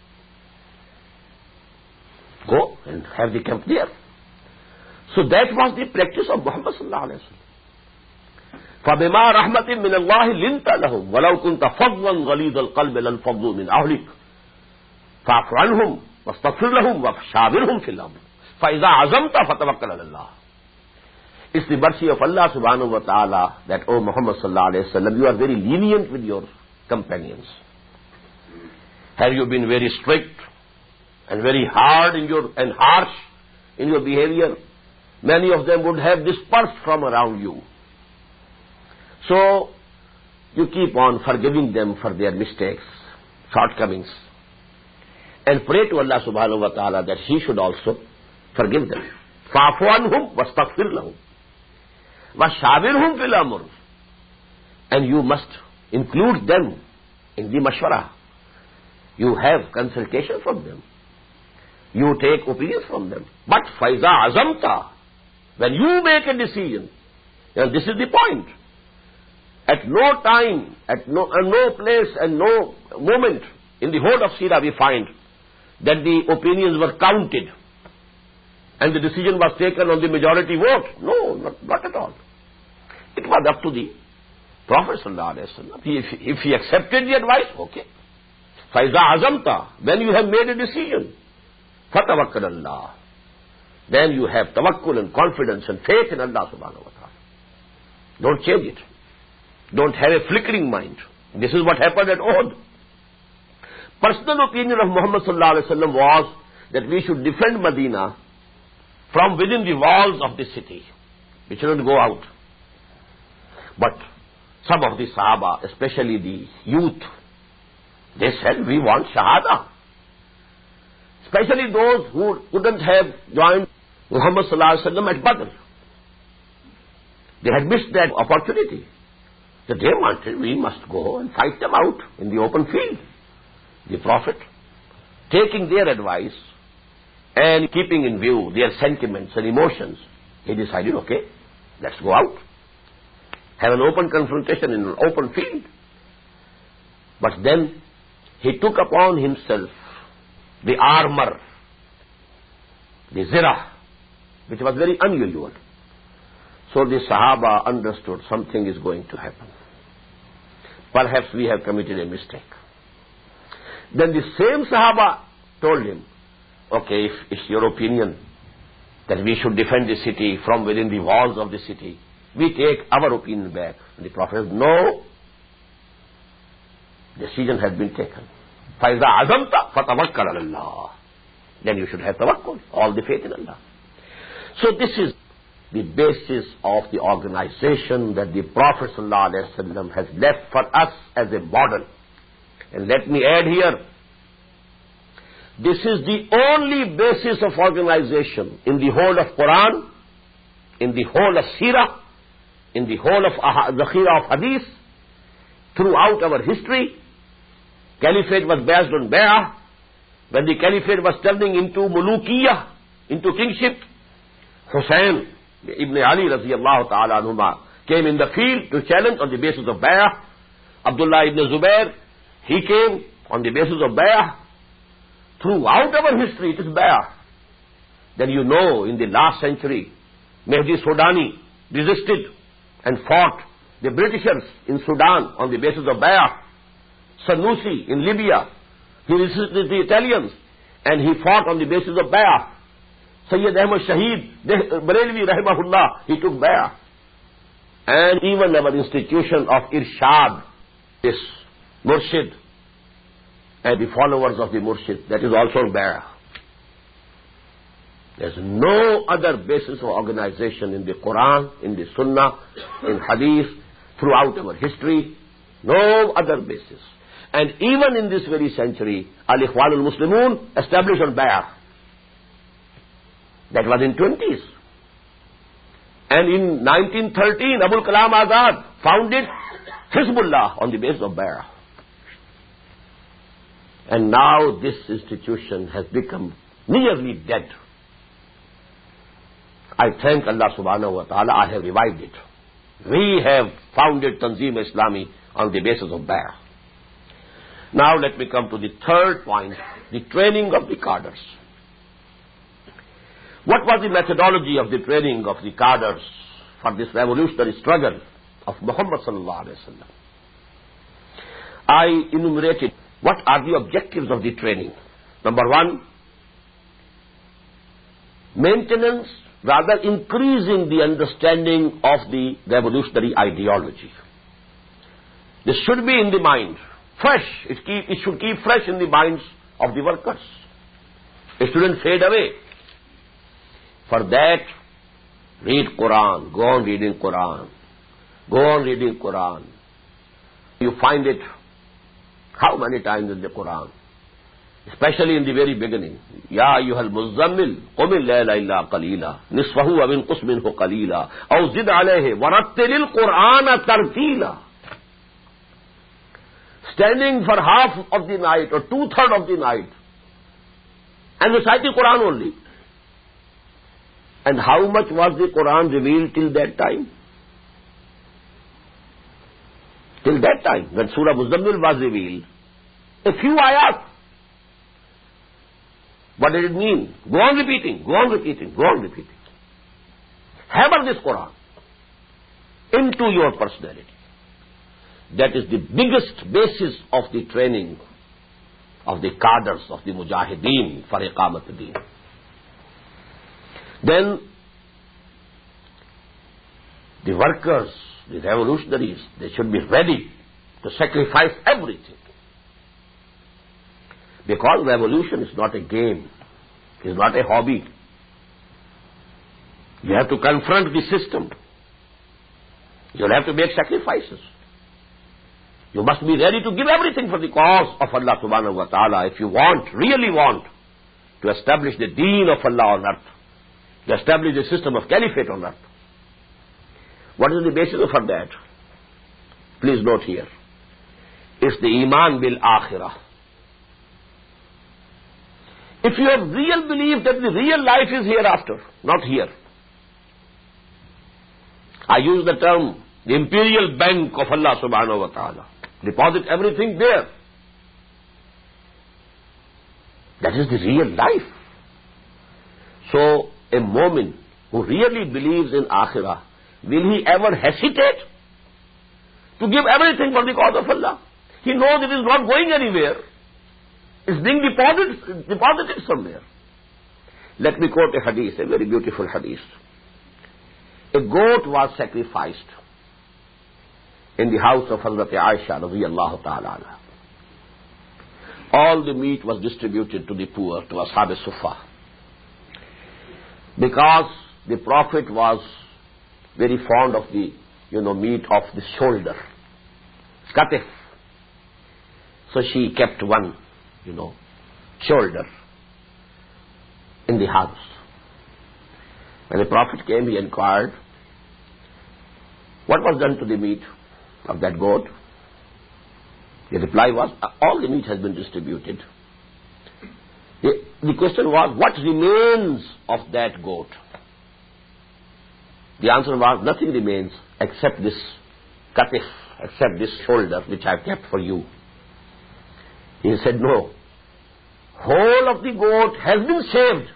go and have the camp there. So that was the practice of Muhammad sallallahu alayhi wa sallam. فَبِمَا رَحْمَةٍ مِّنَ اللَّهِ لِنْتَ لَهُمْ وَلَوْ كُنْتَ فَضًّا غَلِيظَ الْقَلْبِ لَانفَضُّوا مِنْ حَوْلِكَ فَاعْفُ عَنْهُمْ وَاسْتَغْفِرْ لَهُمْ وَشَاوِرْهُمْ فِي الْأَمْرِ فَإِذَا عَزَمْتَ فَتَوَكَّلْ عَلَى اللَّهِ. It's the mercy of Allah subhanahu wa ta'ala that, O Muhammad sallallahu alayhi wa sallam, you are very lenient with your companions. Have you been very strict and very hard in your, and harsh in your behavior? Many of them would have dispersed from around you. So, you keep on forgiving them for their mistakes, shortcomings, and pray to Allah subhanahu wa ta'ala that He should also forgive them. فَاعْفُ عَنْهُمْ وَاسْتَغْفِرْ لَهُمْ وَشَاوِرْهُمْ فِي الْأَمْرِ. And you must include them in the mashwara. You have consultation from them. You take opinions from them. But فَإِذَا عَزَمْتَ, when you make a decision, and this is the point, at no time, at no, uh, no place and no moment in the whole of Seerah we find that the opinions were counted and the decision was taken on the majority vote. No, not, not at all. It was up to the Prophet sallallahu alaihi wasallam. If, if he accepted the advice, okay. فَإِذَا عَزَمْتَ, when you have made a decision, فَتَوَكَّلَ اللَّهِ, then you have tawakkul and confidence and faith in Allah subhanahu wa ta'ala. Don't change it. Don't have a flickering mind. This is what happened at Uhud. Personal opinion of Muhammad sallallahu alaihi wasallam was that we should defend Medina from within the walls of the city. We shouldn't go out. But some of the Sahaba, especially the youth, they said, we want Shahada. Especially those who couldn't have joined Muhammad sallallahu alaihi wasallam at Badr. They had missed that opportunity. That they wanted, we must go and fight them out in the open field. The Prophet, taking their advice and keeping in view their sentiments and emotions, he decided, okay, let's go out. Have an open confrontation in an open field. But then he took upon himself the armor, the zirah, which was very unusual. So the Sahaba understood something is going to happen. Perhaps we have committed a mistake. Then the same Sahaba told him, okay, if it's your opinion that we should defend the city from within the walls of the city, we take our opinion back. And the Prophet said, no, decision has been taken. فَإِذَا عَزَمْتَ فَتَوَكَّلْ عَلَى اللَّهِ. then you should have tawakkul, all the faith in Allah. So this is the basis of the organization that the Prophet ﷺ has left for us as a model. And let me add here, this is the only basis of organization in the whole of Quran, in the whole of Seerah, in the whole of Zakhira of Hadith, throughout our history. Caliphate was based on Bay'ah. When the caliphate was turning into Mulukiyah, into kingship, Hussain ibn Ali radiyallahu ta'ala anhuma came in the field to challenge on the basis of Bay'ah. Abdullah ibn Zubair, he came on the basis of Bay'ah. Throughout our history, it is Bay'ah. Then you know, in the last century, Mehdi Sudani resisted and fought the Britishers in Sudan on the basis of Bay'ah. Sanusi in Libya, he resisted the Italians and he fought on the basis of Bay'ah. Sayyid Ahmad Shaheed, Barelvi rahimahullah, he took Bay'ah. And even our institution of Irshad, this Murshid, and the followers of the Murshid, that is also Bay'ah. There's no other basis of organization in the Quran, in the Sunnah, in Hadith, throughout our history. No other basis. And even in this very century, Al-Ikhwan al-Muslimun established on Bay'ah. That was in twenties. And in nineteen thirteen, Abul Kalam Azad founded Hizbullah on the basis of Bay'ah. And now this institution has become nearly dead. I thank Allah subhanahu wa ta'ala, I have revived it. We have founded Tanzim Islami on the basis of Bay'ah. Now let me come to the third point, the training of the cadres. What was the methodology of the training of the cadres for this revolutionary struggle of Muhammad sallallahu alaihi wasallam? I enumerated what are the objectives of the training. Number one, maintenance, rather increasing the understanding of the revolutionary ideology. This should be in the mind, fresh. It, keep, it should keep fresh in the minds of the workers. It shouldn't fade away. For that, read Quran. Go on reading Quran. Go on reading Quran. You find it how many times in the Quran? Especially in the very beginning. Ya ayyuhal muzammil, qumil layla illa qalila, nisfahu wa minqus minhu qalila, aw zid alayhi, warattilil Qur'ana tartila. Standing for half of the night or two-thirds of the night and reciting Quran only. And how much was the Quran revealed till that time? Till that time, when Surah Muzammil was revealed, a few ayat. What did it mean? Go on repeating, go on repeating, go on repeating. Hammer this Quran into your personality. That is the biggest basis of the training of the cadres of the Mujahideen for Iqamat al-Deen. Then the workers, the revolutionaries, they should be ready to sacrifice everything. Because revolution is not a game, it is not a hobby. You have to confront the system. You'll have to make sacrifices. You must be ready to give everything for the cause of Allah subhanahu wa ta'ala if you want, really want, to establish the deen of Allah on earth, to establish the system of caliphate on earth. What is the basis for that? Please note here. It's the iman bil akhirah. If you have real belief that the real life is hereafter, not here. I use the term, the imperial bank of Allah subhanahu wa ta'ala. Deposit everything there. That is the real life. So, a mu'min who really believes in akhirah, will he ever hesitate to give everything for the cause of Allah? He knows it is not going anywhere. It's being deposited, deposited somewhere. Let me quote a hadith, a very beautiful hadith. A goat was sacrificed in the house of Hazrat Aisha radiyallahu ta'ala anha. all the meat was distributed to the poor, to Ashab al-Suffah. Because the Prophet was very fond of the, you know, meat of the shoulder, katif. So she kept one, you know, shoulder in the house. When the Prophet came, he inquired, what was done to the meat of that goat? The reply was, all the meat has been distributed. The, the question was, what remains of that goat? The answer was, nothing remains except this katif, except this shoulder which I have kept for you. He said, no. Whole of the goat has been saved,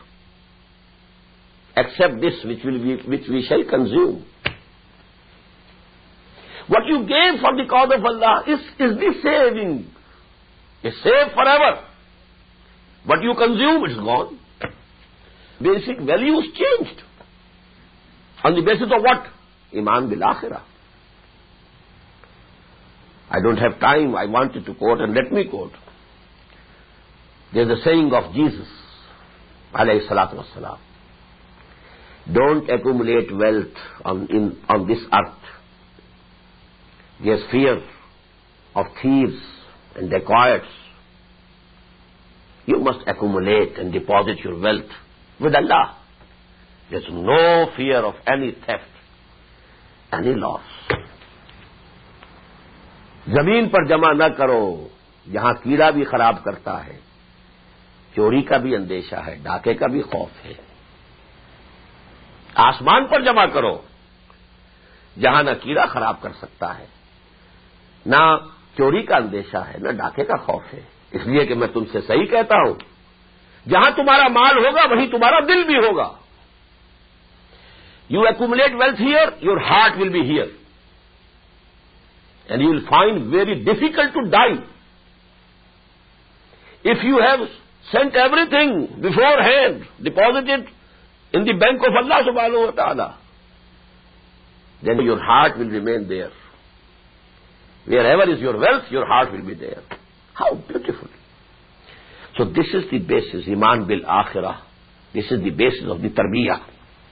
except this which will be, which we shall consume. What you gave for the cause of Allah is, is the saving. It's saved forever. What you consume, it's gone. Basic values changed. On the basis of what? Iman bil akhirah. I don't have time. I wanted to quote, and let me quote. There's a saying of Jesus, alayhi salatu wassalam. Don't accumulate wealth on, in, on this earth. There's fear of thieves and dacoits. You must accumulate and deposit your wealth with Allah. There's no fear of any theft, any loss. जमीन पर जमा न करो, जहां कीड़ा भी खराब करता है, चोरी का भी अंदेशा है, डाके का भी खौफ है. आसमान पर जमा करो, जहां न कीड़ा खराब कर सकता है, ना चोरी का अंदेशा है, ना डाके का खौफ है. इसलिए कि मैं तुमसे सही कहता हूं, जहां तुम्हारा माल होगा वहीं तुम्हारा दिल भी होगा. You accumulate wealth here, your heart will be here. And you will find very difficult to die. If you have sent everything beforehand, deposited in the bank of Allah subhanahu wa ta'ala, then your heart will remain there. Wherever is your wealth, your heart will be there. How beautiful. So this is the basis, Iman bil Akhirah. This is the basis of the Tarbiyah.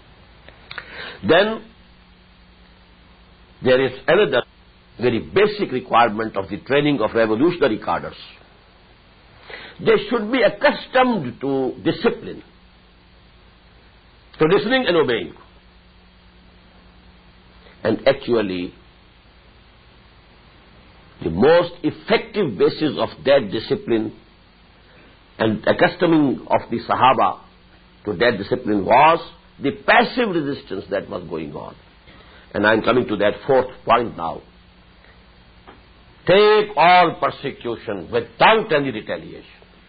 Then there is another very basic requirement of the training of revolutionary cadres. They should be accustomed to discipline, to listening and obeying. And actually, the most effective basis of that discipline and accustoming of the Sahaba to that discipline was the passive resistance that was going on. And I'm coming to that fourth point now. Take all persecution without any retaliation.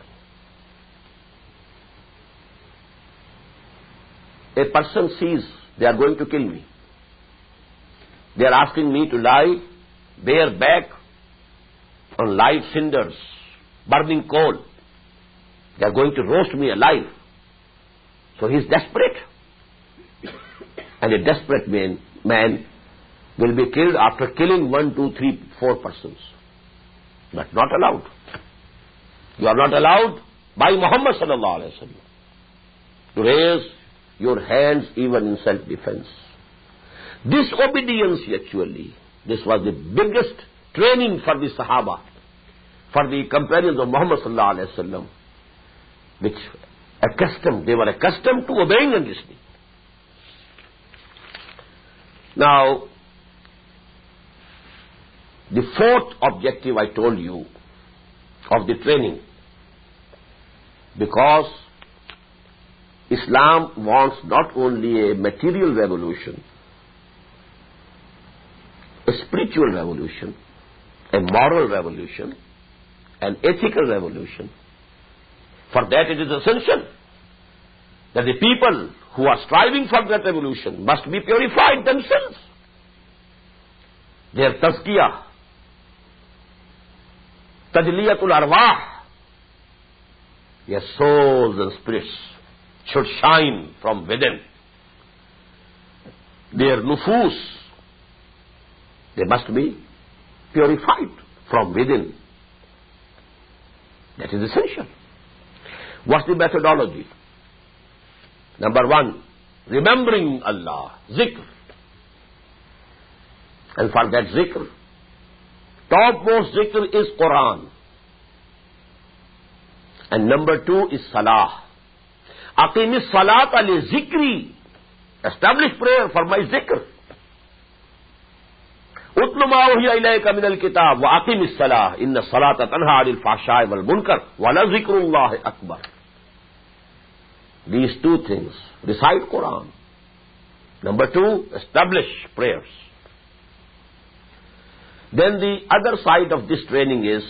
A person sees they are going to kill me. They are asking me to lie bare back on live cinders, burning coal. They are going to roast me alive. So he is desperate. And a desperate man, man will be killed after killing one, two, three, four persons. But not allowed. You are not allowed by Muhammad sallallahu alaihi wasallam to raise your hands even in self-defense. Disobedience actually, this was the biggest training for the Sahaba, for the companions of Muhammad sallallahu alaihi wasallam, which accustomed, they were accustomed to obeying and listening. Now, the fourth objective I told you of the training, because Islam wants not only a material revolution, a spiritual revolution, a moral revolution, an ethical revolution. For that it is essential that the people who are striving for that revolution must be purified themselves. Their tazkiyah, tajliyatul arwah, their souls and spirits should shine from within. Their nufus, they must be purified from within. That is essential. What's the methodology? Number one, remembering Allah, zikr. And for that zikr, topmost zikr is Quran. And number two is salah. Aqimis salata li zikri. Establish prayer for my zikr. Utlu ma uhiya ilayka min al-kitab wa aqimis salah. Inna salata tanha 'anil fahsha'i wal munkar wa la zikrullahi akbar. These two things. Recite Quran. Number two, establish prayers. Then the other side of this training is,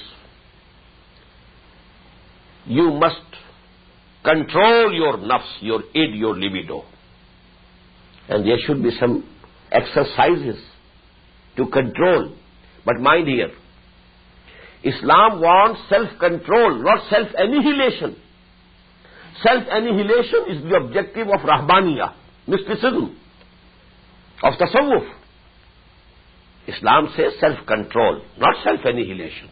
you must control your nafs, your id, your libido. And there should be some exercises to control. But mind here, Islam wants self-control, not self-annihilation. Self-annihilation is the objective of Rahbaniyah, mysticism, of Tasawwuf. Islam says self-control, not self-annihilation.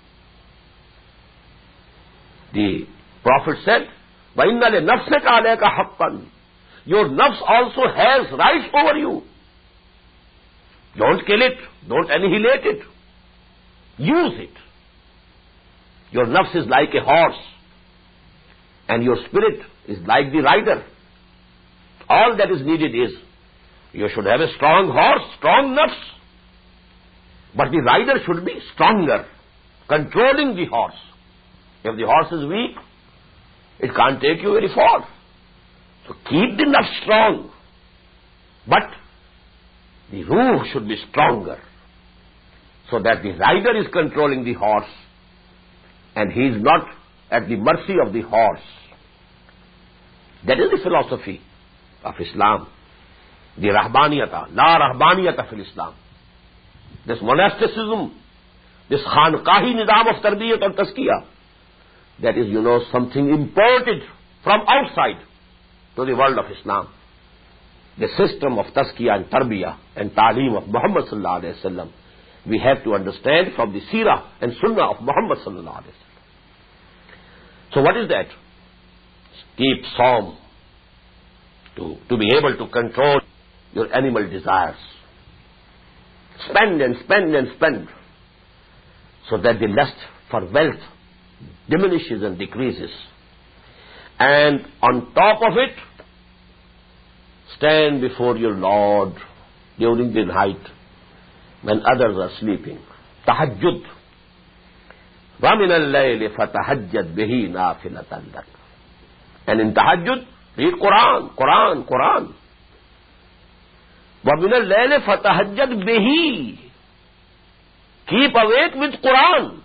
The Prophet said, وَإِنَّ لِنَفْسِكَ عَلَيْكَ حَقًّا. Your nafs also has rights over you. Don't kill it. Don't annihilate it. Use it. Your nafs is like a horse, and your spirit is like the rider. All that is needed is, you should have a strong horse, strong nafs, but the rider should be stronger, controlling the horse. If the horse is weak, it can't take you very far. So keep the nafs strong, but the ruh should be stronger, so that the rider is controlling the horse, and he is not at the mercy of the horse. That is the philosophy of Islam. The Rahbaniyata, La Rahbaniyata fil Islam. This monasticism, this Khanqahi nizam of Tarbiyat and Tazkiyah, that is, you know, something imported from outside to the world of Islam. The system of Tazkiyah and Tarbiyah and Ta'aleem of Muhammad sallallahu alayhi wa sallam, we have to understand from the Seerah and Sunnah of Muhammad sallallahu alayhi wa sallam. So what is that? Keep psalm to, to be able to control your animal desires. Spend and spend and spend, so that the lust for wealth diminishes and decreases. And on top of it, stand before your Lord during the night when others are sleeping. Tahajjud. وَمِنَ اللَّيْلِ فَتَهَجَّدْ بِهِ نَافِلَةً لَكَ. And in tahajjud, read Quran, Quran, Quran. وَمِنَ اللَّيْلِ فَتَهَجَّدْ بِهِ. Keep awake with Quran.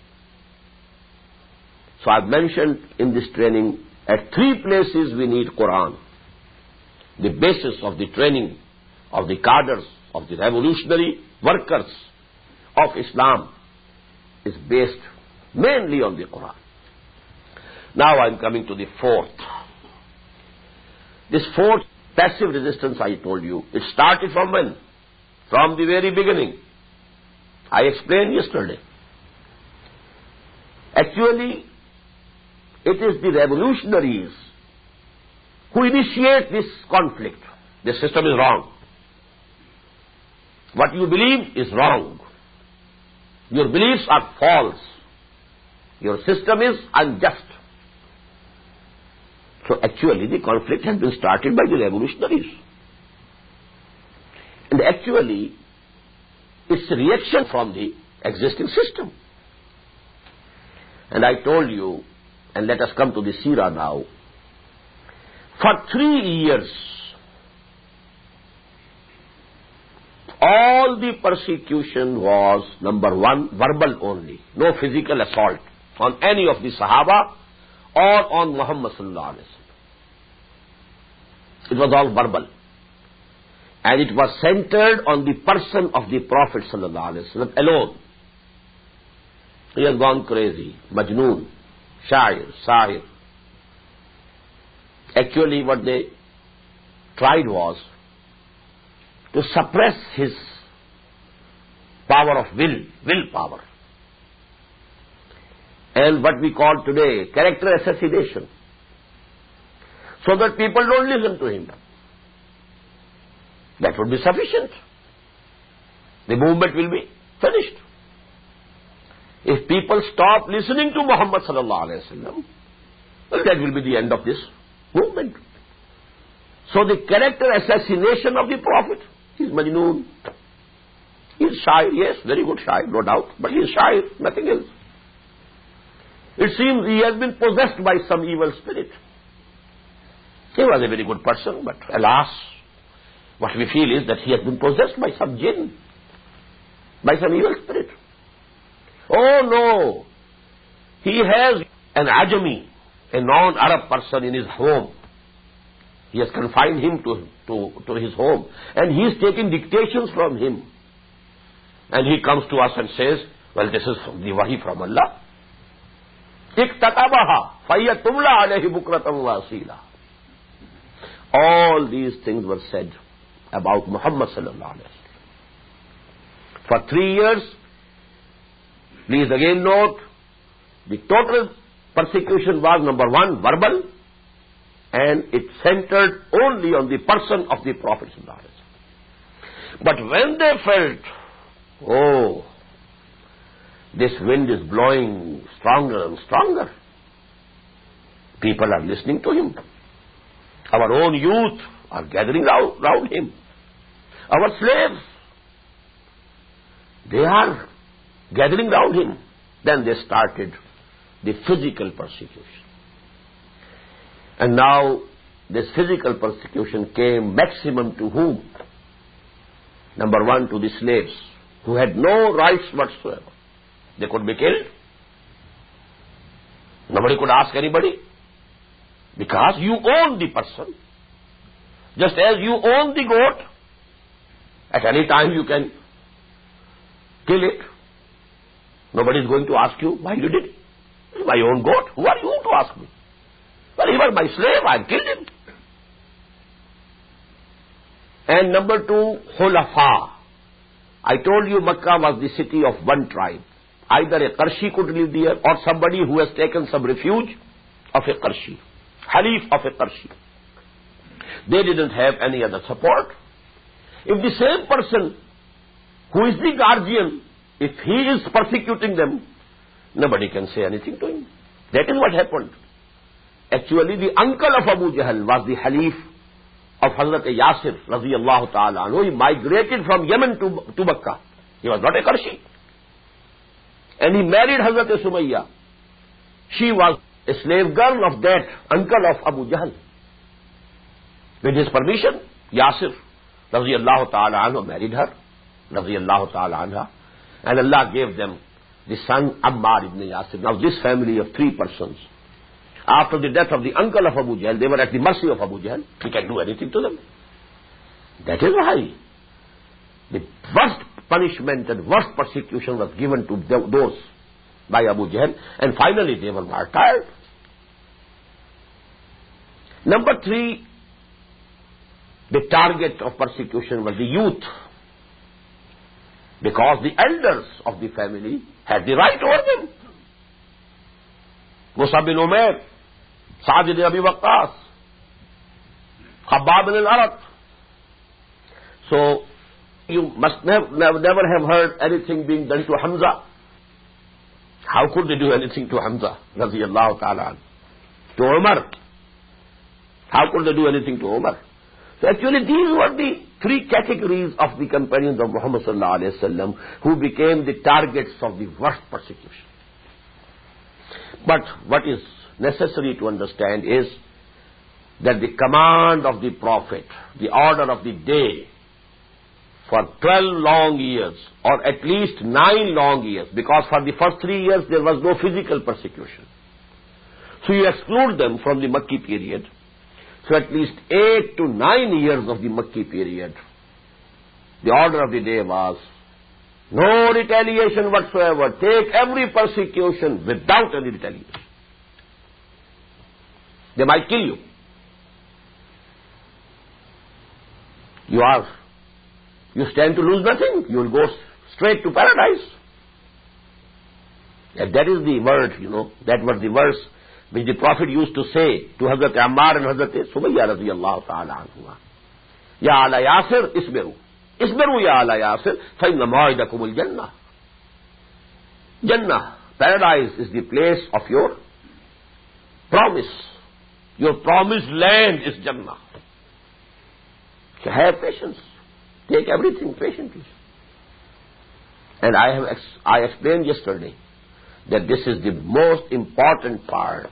So I've mentioned in this training, at three places we need Quran. The basis of the training of the cadres, of the revolutionary workers of Islam is based mainly on the Quran. Now I'm coming to the fourth. This fourth, passive resistance, I told you, it started from when? From the very beginning. I explained yesterday. Actually, it is the revolutionaries who initiate this conflict. The system is wrong. What you believe is wrong. Your beliefs are false. Your system is unjust. So actually the conflict has been started by the revolutionaries. And actually it's a reaction from the existing system. And I told you, and let us come to the Seerah now, for three years, all the persecution was, number one, verbal only. No physical assault on any of the Sahaba or on Muhammad sallallahu alaihi wasallam. It was all verbal. And it was centered on the person of the Prophet sallallahu alaihi wasallam alone. He has gone crazy, majnoon, shair, sahir. Actually what they tried was to suppress his power of will, will power. and what we call today character assassination, so that people don't listen to him. That would be sufficient. The movement will be finished. If people stop listening to Muhammad sallallahu alaihi wasallam, well, that will be the end of this movement. So the character assassination of the Prophet is Majnoon. He is shy, yes, very good shy, no doubt, but he is shy, nothing else. It seems he has been possessed by some evil spirit. He was a very good person, but alas, what we feel is that he has been possessed by some jinn, by some evil spirit. Oh no, he has an Ajami, a non-Arab person in his home. He has confined him to, to, to his home, and he is taking dictations from him. And he comes to us and says, well, this is the wahi from Allah. اِكْتَتَبَهَا فَيَّ تُمْلَى عَلَيْهِ بُكْرَةً وَأَصِيلًا. All these things were said about Muhammad sallallahu alaihi wasallam. For three years, please again note, the total persecution was, number one, verbal, and it centered only on the person of the Prophet sallallahu alaihi wasallam. But when they felt, oh, this wind is blowing stronger and stronger, people are listening to him. Our own youth are gathering round, round him. Our slaves, they are gathering round him. Then they started the physical persecution. And now this physical persecution came maximum to whom? Number one, to the slaves, who had no rights whatsoever. They could be killed. Nobody could ask anybody, because you own the person. Just as you own the goat, at any time you can kill it. Nobody is going to ask you why you did it. It's my own goat. Who are you to ask me? Well, he was my slave. I killed him. And number two, Khulafa. I told you Makkah was the city of one tribe. Either a Qarshi could live there, or somebody who has taken some refuge of a Qarshi, Halif of a Qarshi. They didn't have any other support. If the same person who is the guardian, if he is persecuting them, nobody can say anything to him. That is what happened. Actually, the uncle of Abu Jahl was the Halif of Hazrat Yasir, radiyallahu ta'ala anhu. He migrated from Yemen to, to Makkah. He was not a Qarshi. And he married Hazrat Sumayya. She was a slave girl of that uncle of Abu Jahl. With his permission, Yasir, radiyallahu ta'ala anhu, married her, radiyallahu ta'ala anha. And Allah gave them the son Ammar ibn Yasir. Now this family of three persons, after the death of the uncle of Abu Jahl, they were at the mercy of Abu Jahl. He can do anything to them. That is why the worst punishment and worst persecution was given to those by Abu Jahl, and finally they were martyred. Number three, the target of persecution was the youth, because the elders of the family had the right over them. Musab bin Umair, Sa'd bin Abi Waqqas, Khabbab bin al-Arat. So, you must never, never have heard anything being done to Hamza. How could they do anything to Hamza, radiyallahu ta'ala? To Umar. How could they do anything to Umar? So actually these were the three categories of the companions of Muhammad sallallahu alayhi wa sallam who became the targets of the worst persecution. But what is necessary to understand is that the command of the Prophet, the order of the day, for twelve long years, or at least nine long years, because for the first three years there was no physical persecution. So you exclude them from the Makki period. So at least eight to nine years of the Makki period, the order of the day was, no retaliation whatsoever. Take every persecution without any retaliation. They might kill you. You are, you stand to lose nothing. You will go straight to paradise. And that is the word, you know, that was the verse which the Prophet used to say to Hazrat Ammar and Hazrat Sumayya radiyallahu ta'ala anhuma. Ya ala Yasir, isbiru. Isbiru ya ala Yasir, fa inna ma'idakumul jannah. Jannah, paradise is the place of your promise. Your promised land is Jannah. So have patience. Take everything patiently. And I have ex- I explained yesterday that this is the most important part,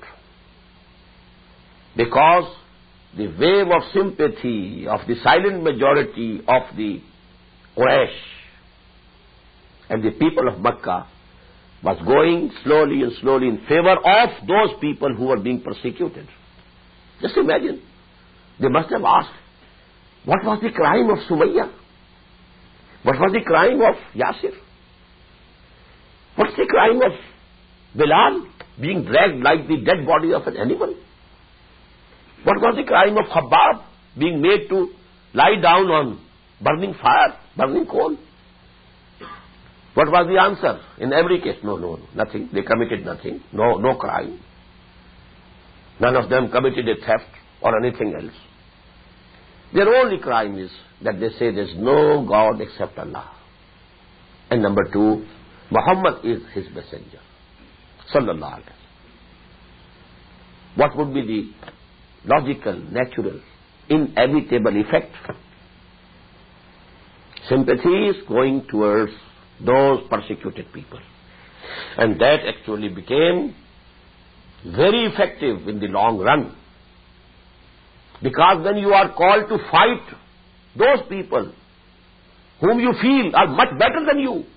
because the wave of sympathy of the silent majority of the Quraysh and the people of Makkah was going slowly and slowly in favor of those people who were being persecuted. Just imagine, they must have asked, what was the crime of Sumayya? What was the crime of Yasir? What's the crime of Bilal being dragged like the dead body of an animal? What was the crime of Khabbab being made to lie down on burning fire, burning coal? What was the answer? In every case, no, no, nothing. They committed nothing. No, no crime. None of them committed a theft or anything else. Their only crime is that they say there's no God except Allah. And number two, Muhammad is his messenger. Sallallahu alaihi wasallam. What would be the logical, natural, inevitable effect? Sympathy is going towards those persecuted people. And that actually became very effective in the long run. Because when you are called to fight those people whom you feel are much better than you,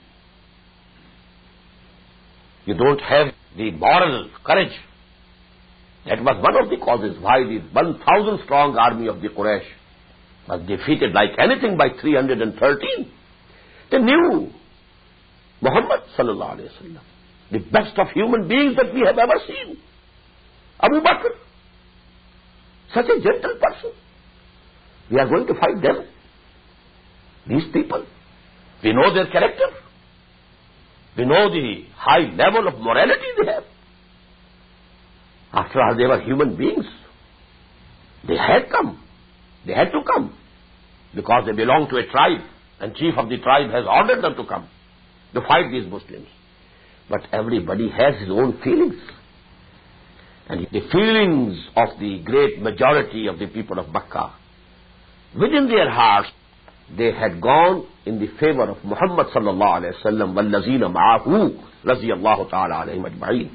you don't have the moral courage. That was one of the causes why the one thousand strong army of the Quraysh was defeated like anything by three hundred thirteen. They knew Muhammad sallallahu alayhi wa sallam, the best of human beings that we have ever seen. Abu Bakr, such a gentle person. We are going to fight them. These people, we know their character. We know the high level of morality they have. After all, they were human beings. They had come. They had to come. Because they belong to a tribe, and chief of the tribe has ordered them to come to fight these Muslims. But everybody has his own feelings. And the feelings of the great majority of the people of Makkah, within their hearts, they had gone in the favor of Muhammad sallallahu alayhi wa sallam, وَالَّذِينَ مَعَهُ رَضِيَ اللَّهُ تَعَالَى عَلَيْهِمْ أَجْمَعِينَ.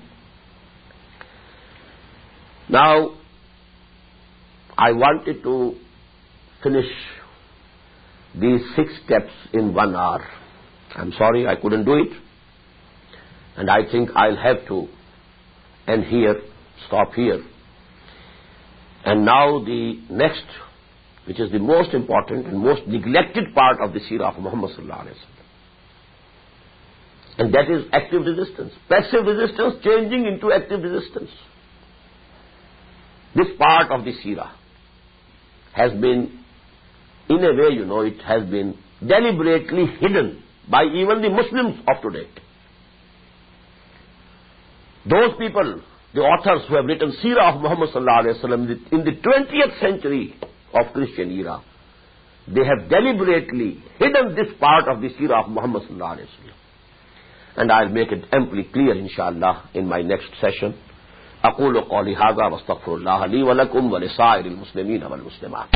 Now, I wanted to finish these six steps in one hour. I'm sorry I couldn't do it. And I think I'll have to end here, stop here. And now the next, which is the most important and most neglected part of the seerah of Muhammad sallallahu alayhi wa sallam. And that is active resistance. Passive resistance changing into active resistance. This part of the seerah has been, in a way, you know, it has been deliberately hidden by even the Muslims of today. Those people, the authors who have written seerah of Muhammad sallallahu alayhi wa sallam in the twentieth century of Christian era, they have deliberately hidden this part of the seerah of Muhammad sallallahu alayhi wa sallam. And I'll make it amply clear, inshallah, in my next session. أقول قولي هذا واستغفر الله لي ولكم ولسائر المسلمين والمسلمات.